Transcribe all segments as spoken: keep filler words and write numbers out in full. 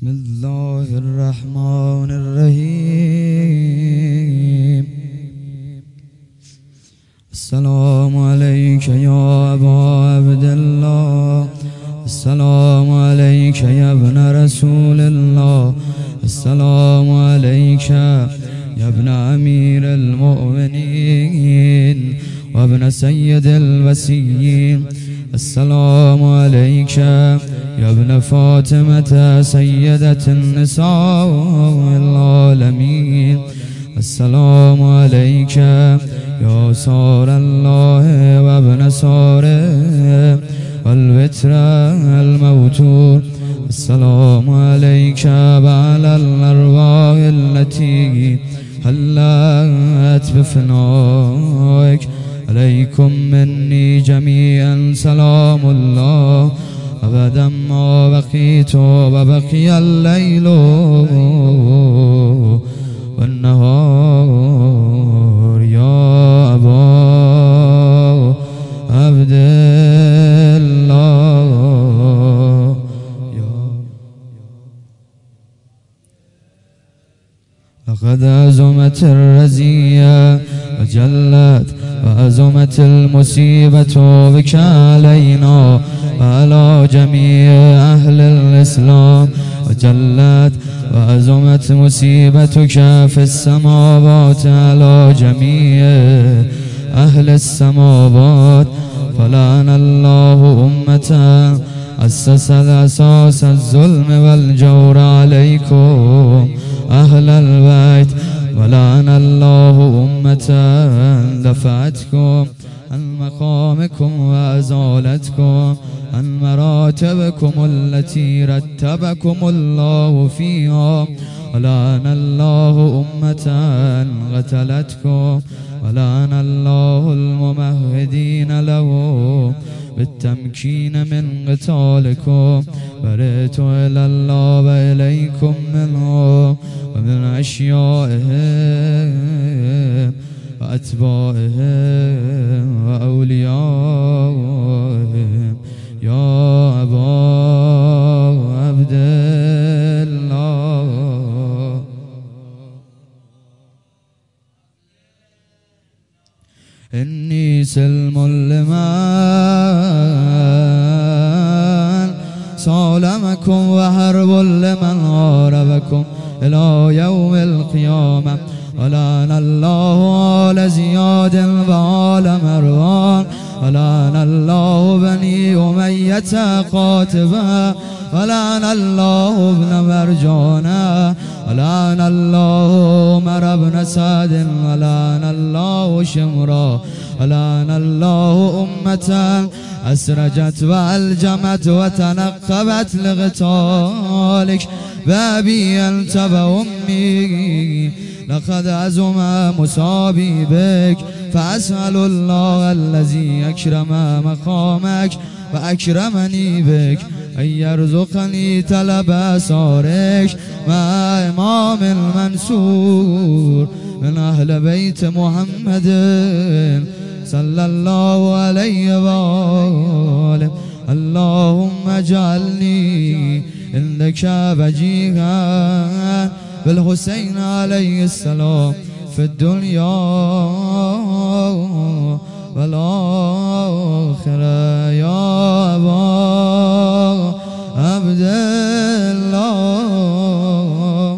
بسم الله الرحمن الرحيم. السلام عليك يا أبا عبد الله، السلام عليك يا ابن رسول الله، السلام عليك يا ابن أمير المؤمنين وابن سيد الوسيين، السلام عليك يا ابن فاطمة سيدة النساء العالمين، السلام عليك يا صار الله وابن صاره والوتر الموتور، السلام عليك وعلى الأرواح التي هلت بفنائك، عليكم مني جميعا سلام الله أبدا ما بقيت وبقي الليل والنهار يا أبا عبد الله. لقد عزمت الرزية وجلت وعزمت المصيبة بك علينا وعلى جميع أهل الإسلام، وجلت وعزمت مصيبتك في السماوات على جميع أهل السماوات، فلعن الله أمة أسست أساس الظلم والجور عليكم أهل البيت، ولعن الله أمة دفعتكم عن مقامكم وأزالتكم عن مراتبكم التي رتبكم الله فيها، ولعن الله أمة قتلتكم، ولعن الله الممهدين له بالتمكين من قتالكم، برئت إلى الله وإليكم منهم ومن أشيائهم وأتباعهم وأوليائهم يا أبا عبد الله. إني سلم لمن سالمكم وحرب لمن حاربكم إلى يوم القيامة، ولعن الله آل زياد وآل مروان، ولعن الله بني أمية قاتبا، ولعن الله ابن مرجانا، ولعن الله عمر بن سعد، ولعن الله شمرا، ولعن الله أمة أسرجت وألجمت وتنقبت لقتالك بأبي أنت وأمي، لقد عزم مصابي بك، فأسأل الله الذي أكرم مقامك وأكرمني بك أن يرزقني طلب أثارك مع إمام المنصور من أهل بيت محمد صلى الله عليه وآله. اللهم اجعلني عندك وجيها بالحسين عليه السلام في الدنيا والآخرة يا أبا عبد الله.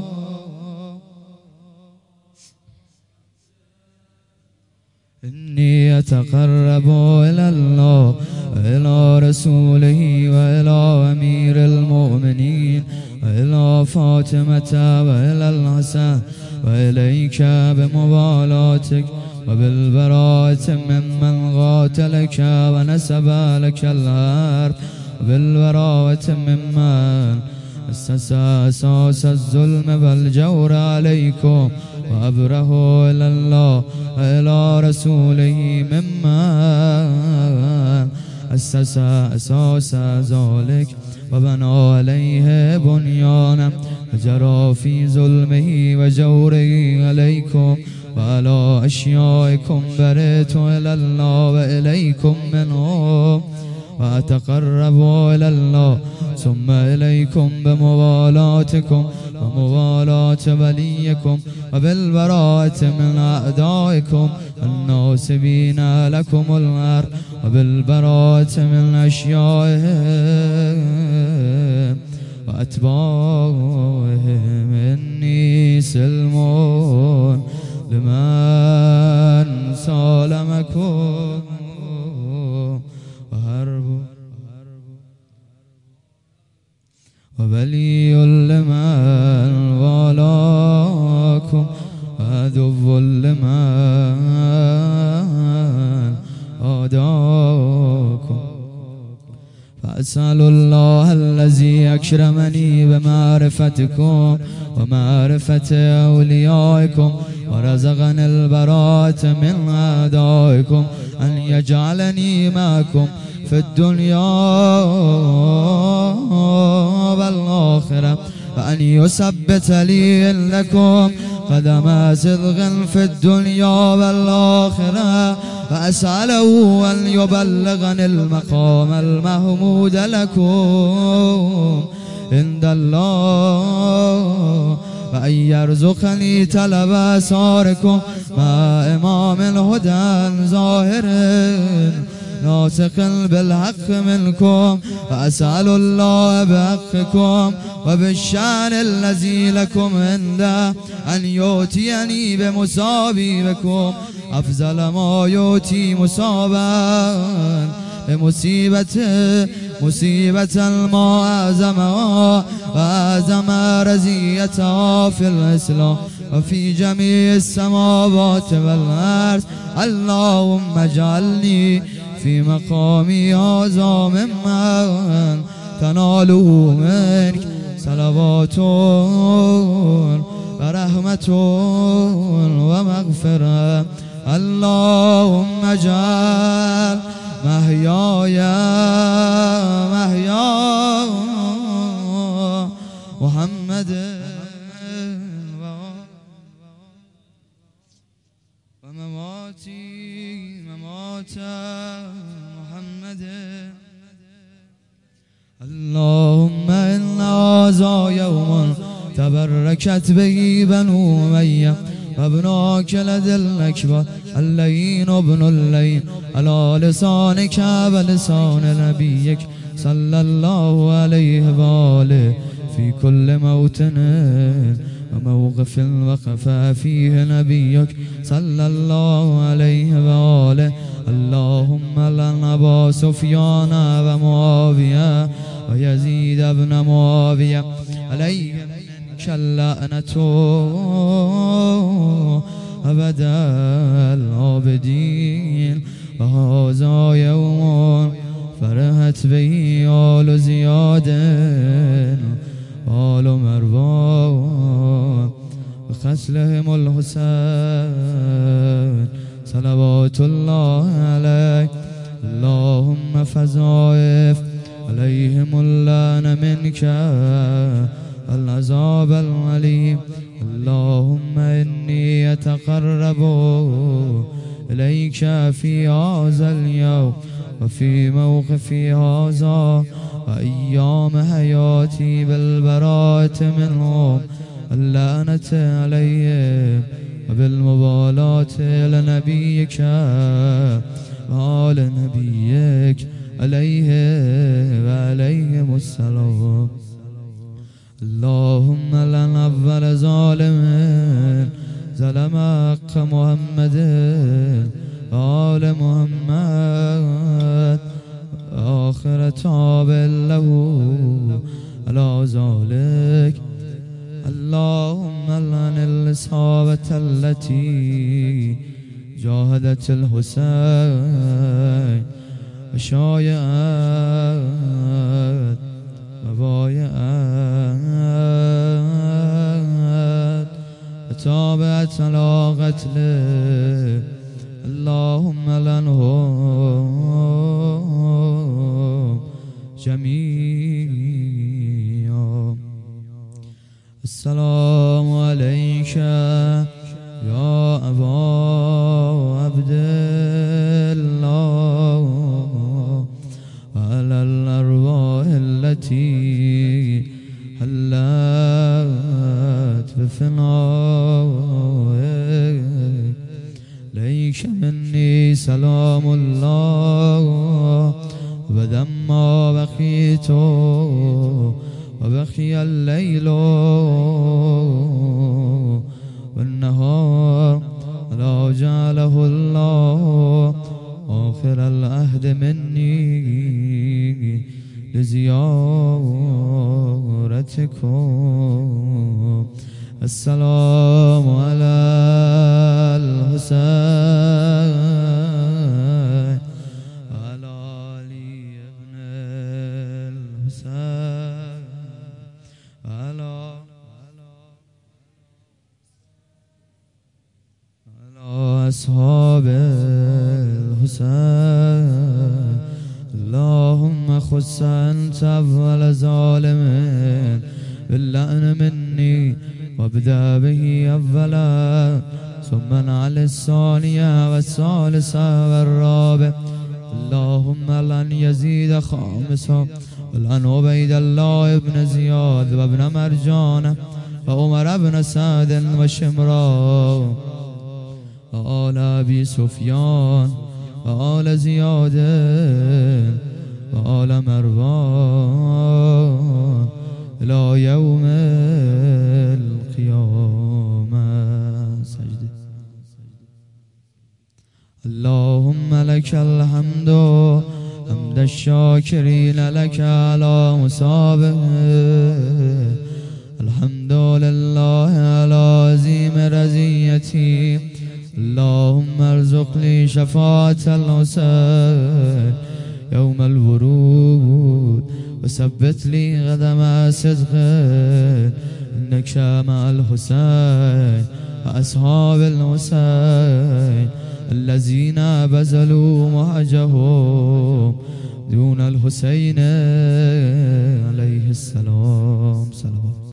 إني أتقرب إلى الله وإلى رسوله وإلى أمير المؤمنين وإلى فاطمة وإلى الحسن وإليك بموالاتك وبالبراءة ممن قاتلك ونسب لك الأرض، وبالبراءة ممن أسس أساس الظلم والجور عليكم، وأبره إلى الله وإلى رسوله ممن أسس أساس ذلك وبنى عليه بنيانا وجرى في ظلمه وجوره عليكم وعلى أشيائكم، برئت إلى الله وإليكم منهم وأتقرب إلى الله ثم إليكم بموالاتكم وموالاة وليكم وبالبراءة من أعدائكم الناصبين لكم الأرض وبالبراءة من أشيائهم وأتباعهم. إني سلم لمن سالمكم وهرب وبلي لمن والاكم وعدو لمن عاداكم. فأسأل الله الذي أكرمني بمعرفتكم ومعرفة أوليائكم ورزقني البراءة من أعدائكم أن يجعلني معكم في الدنيا والآخرة وأن يثبت لي لكم قدم صدق في الدنيا والآخرة وأسأله أن يبلغني المقام المحمود لكم عند الله وأن يرزقني طلب أسراركم مع إمام الهدى ظاهر ناطق بالحق منكم. وأسأل الله بحقكم وبالشأن الذي لكم عنده أن يؤتيني بمصابي بكم أفضل ما يؤتي مصابا بمصيبته مصيبة ما أعظمها وأعظم رزيتها في الإسلام وفي جميع السماوات والأرض. اللهم اجعلني في مقامي هذا ممن تناله منك صلوات ورحمة ومغفرة. اللهم اجعل محياي محيا محمد ومماتي ممات محمد. اللهم إن هذا يوم تبركت به بنو أمية وابناك لدى الأكبر اللين ابن اللين على لسانك ولسان نبيك صلى الله عليه وآله في كل موطن وموقف وقف فيه نبيك صلى الله عليه وآله. اللهم لعن أبا سفيان ومعاوية ويزيد بن معاوية عليهم اللعنة أبدا العابدين. وهذا يوم فرحت به آل زياد آل مروان وخسلهم الحسين صلوات الله عليه. اللهم فزائف عليهم اللعن منك العذاب العليم. اللهم إني أتقرب إليك في هذا اليوم وفي موقفي هذا وأيام حياتي بالبراءة منهم اللعنة عليهم وبالمبالاة لنبيك وآل نبيك عليه وعليهم السلام. اللهم لعن أول ظالم ظلم حق محمد آل محمد آخر تابع له على ذلك. اللهم لعن الإصابة التي جاهدت الحسين وشايعت وبايعت وتابعت على قتله. اللهم لعنهم جميعا. السلام عليك يا أبا عبد الله بفنائك ليك مني سلام الله ودما بقيت وبقي الليل والنهار لا جعله الله آخر العهد مني لزيارتكم. السلام على الحسين على علي ابن الحسين على على أصحاب الحسين. اللهم خص أنت أول ظالم باللعن مني وابدأ به أولا ثم على الثانية والثالثة والرابع. اللهم لن يزيد خامسا ولن عبيد الله بن زياد وابن مرجان وعمر بن سعد وشمران وآل أبي سفيان وآل زياد وآل مروان إلى يوم القيامة. سجدة. اللهم لك الحمد حمد الشاكرين لك على مصابه. الحمد لله على عظيم رزيتي. اللهم ارزق لي شفاعة الحسين يوم الورود وثبت لي قدم صدق إنك مع الحسين وأصحاب الحسين الذين بذلوا مهجهم دون الحسين عليه السلام. صلوات.